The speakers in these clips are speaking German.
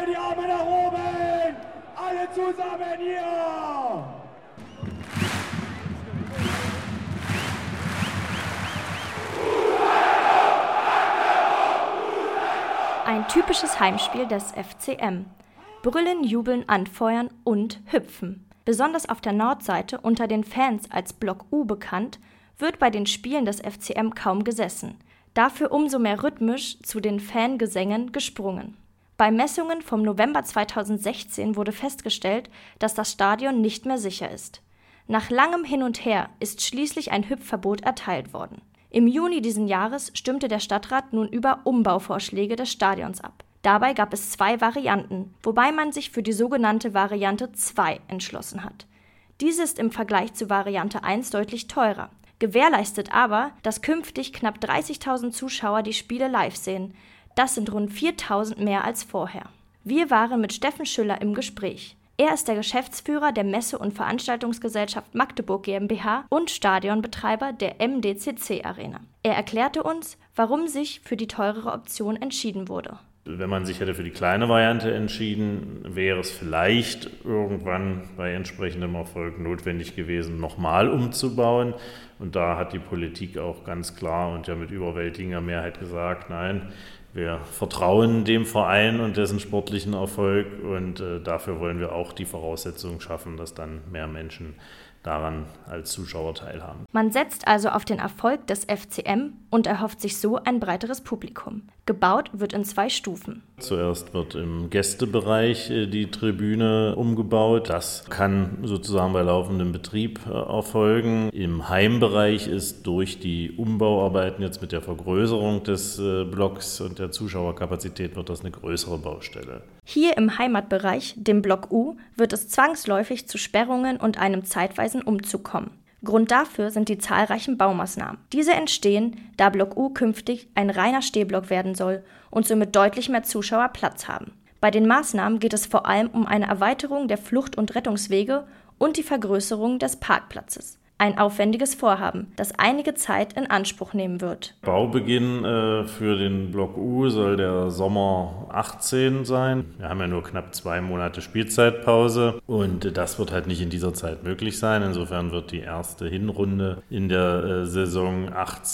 Mal die Arme nach oben! Alle zusammen hier! Ein typisches Heimspiel des FCM. Brüllen, jubeln, anfeuern und hüpfen. Besonders auf der Nordseite, unter den Fans als Block U bekannt, wird bei den Spielen des FCM kaum gesessen. Dafür umso mehr rhythmisch zu den Fangesängen gesprungen. Bei Messungen vom November 2016 wurde festgestellt, dass das Stadion nicht mehr sicher ist. Nach langem Hin und Her ist schließlich ein Hüpfverbot erteilt worden. Im Juni diesen Jahres stimmte der Stadtrat nun über Umbauvorschläge des Stadions ab. Dabei gab es 2 Varianten, wobei man sich für die sogenannte Variante 2 entschlossen hat. Diese ist im Vergleich zu Variante 1 deutlich teurer, gewährleistet aber, dass künftig knapp 30.000 Zuschauer die Spiele live sehen. Das sind rund 4.000 mehr als vorher. Wir waren mit Steffen Schüller im Gespräch. Er ist der Geschäftsführer der Messe- und Veranstaltungsgesellschaft Magdeburg GmbH und Stadionbetreiber der MDCC Arena. Er erklärte uns, warum sich für die teurere Option entschieden wurde. Wenn man sich hätte für die kleine Variante entschieden, wäre es vielleicht irgendwann bei entsprechendem Erfolg notwendig gewesen, nochmal umzubauen. Und da hat die Politik auch ganz klar und ja mit überwältigender Mehrheit gesagt, nein, wir vertrauen dem Verein und dessen sportlichen Erfolg und dafür wollen wir auch die Voraussetzungen schaffen, dass dann mehr Menschen daran als Zuschauer teilhaben. Man setzt also auf den Erfolg des FCM und erhofft sich so ein breiteres Publikum. Gebaut wird in 2 Stufen. Zuerst wird im Gästebereich die Tribüne umgebaut. Das kann sozusagen bei laufendem Betrieb erfolgen. Im Heimbereich ist durch die Umbauarbeiten jetzt mit der Vergrößerung des Blocks und der Zuschauerkapazität wird das eine größere Baustelle. Hier im Heimatbereich, dem Block U, wird es zwangsläufig zu Sperrungen und einem zeitweisen Umzug kommen. Grund dafür sind die zahlreichen Baumaßnahmen. Diese entstehen, da Block U künftig ein reiner Stehblock werden soll und somit deutlich mehr Zuschauer Platz haben. Bei den Maßnahmen geht es vor allem um eine Erweiterung der Flucht- und Rettungswege und die Vergrößerung des Parkplatzes. Ein aufwendiges Vorhaben, das einige Zeit in Anspruch nehmen wird. Baubeginn für den Block U soll der Sommer 18 sein. Wir haben ja nur knapp 2 Monate Spielzeitpause und das wird halt nicht in dieser Zeit möglich sein. Insofern wird die erste Hinrunde in der Saison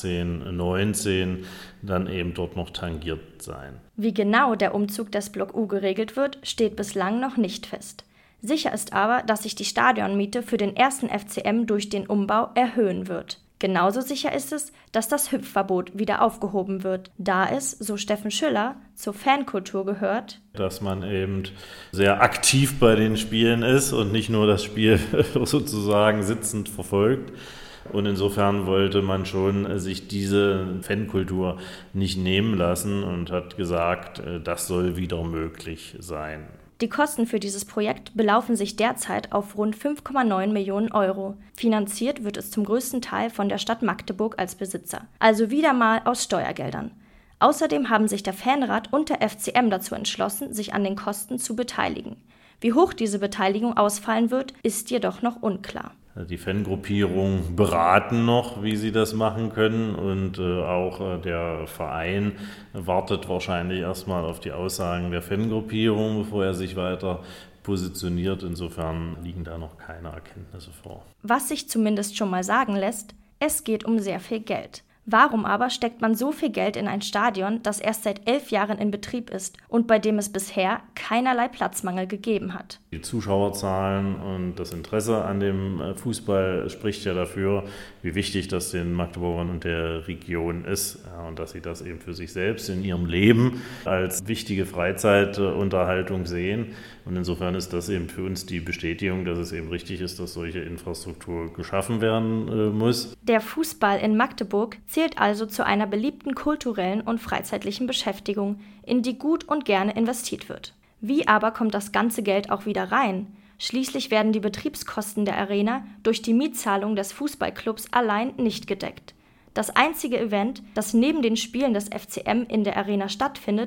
18/19 dann eben dort noch tangiert sein. Wie genau der Umzug des Block U geregelt wird, steht bislang noch nicht fest. Sicher ist aber, dass sich die Stadionmiete für den ersten FCM durch den Umbau erhöhen wird. Genauso sicher ist es, dass das Hüpfverbot wieder aufgehoben wird, da es, so Steffen Schüller, zur Fankultur gehört, dass man eben sehr aktiv bei den Spielen ist und nicht nur das Spiel sozusagen sitzend verfolgt. Und insofern wollte man schon sich diese Fankultur nicht nehmen lassen und hat gesagt, das soll wieder möglich sein. Die Kosten für dieses Projekt belaufen sich derzeit auf rund 5,9 Millionen Euro. Finanziert wird es zum größten Teil von der Stadt Magdeburg als Besitzer, also wieder mal aus Steuergeldern. Außerdem haben sich der Fanrat und der FCM dazu entschlossen, sich an den Kosten zu beteiligen. Wie hoch diese Beteiligung ausfallen wird, ist jedoch noch unklar. Die Fangruppierungen beraten noch, wie sie das machen können und auch der Verein wartet wahrscheinlich erstmal auf die Aussagen der Fangruppierung, bevor er sich weiter positioniert. Insofern liegen da noch keine Erkenntnisse vor. Was sich zumindest schon mal sagen lässt, es geht um sehr viel Geld. Warum aber steckt man so viel Geld in ein Stadion, das erst seit 11 Jahren in Betrieb ist und bei dem es bisher keinerlei Platzmangel gegeben hat? Die Zuschauerzahlen und das Interesse an dem Fußball spricht ja dafür, wie wichtig das den Magdeburgern und der Region ist und dass sie das eben für sich selbst in ihrem Leben als wichtige Freizeitunterhaltung sehen. Und insofern ist das eben für uns die Bestätigung, dass es eben richtig ist, dass solche Infrastruktur geschaffen werden muss. Der Fußball in Magdeburg zählt also zu einer beliebten kulturellen und freizeitlichen Beschäftigung, in die gut und gerne investiert wird. Wie aber kommt das ganze Geld auch wieder rein? Schließlich werden die Betriebskosten der Arena durch die Mietzahlung des Fußballclubs allein nicht gedeckt. Das einzige Event, das neben den Spielen des FCM in der Arena stattfindet,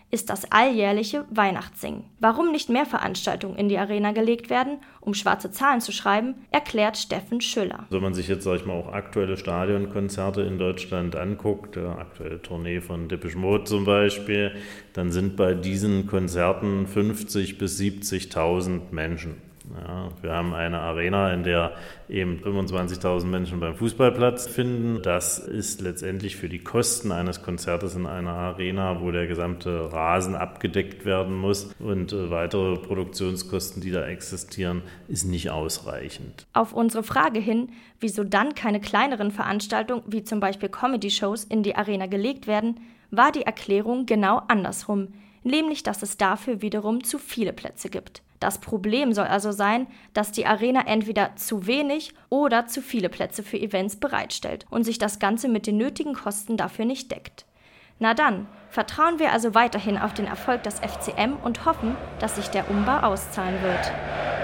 ist das alljährliche Weihnachtssingen. Warum nicht mehr Veranstaltungen in die Arena gelegt werden, um schwarze Zahlen zu schreiben, erklärt Steffen Schüller. Wenn man sich jetzt, auch aktuelle Stadionkonzerte in Deutschland anguckt, aktuelle Tournee von Depeche Mode zum Beispiel, dann sind bei diesen Konzerten 50.000 bis 70.000 Menschen. Ja, wir haben eine Arena, in der eben 25.000 Menschen beim Fußballplatz finden. Das ist letztendlich für die Kosten eines Konzertes in einer Arena, wo der gesamte Rasen abgedeckt werden muss und weitere Produktionskosten, die da existieren, ist nicht ausreichend. Auf unsere Frage hin, wieso dann keine kleineren Veranstaltungen wie zum Beispiel Comedy-Shows in die Arena gelegt werden, war die Erklärung genau andersrum, nämlich dass es dafür wiederum zu viele Plätze gibt. Das Problem soll also sein, dass die Arena entweder zu wenig oder zu viele Plätze für Events bereitstellt und sich das Ganze mit den nötigen Kosten dafür nicht deckt. Na dann, vertrauen wir also weiterhin auf den Erfolg des FCM und hoffen, dass sich der Umbau auszahlen wird.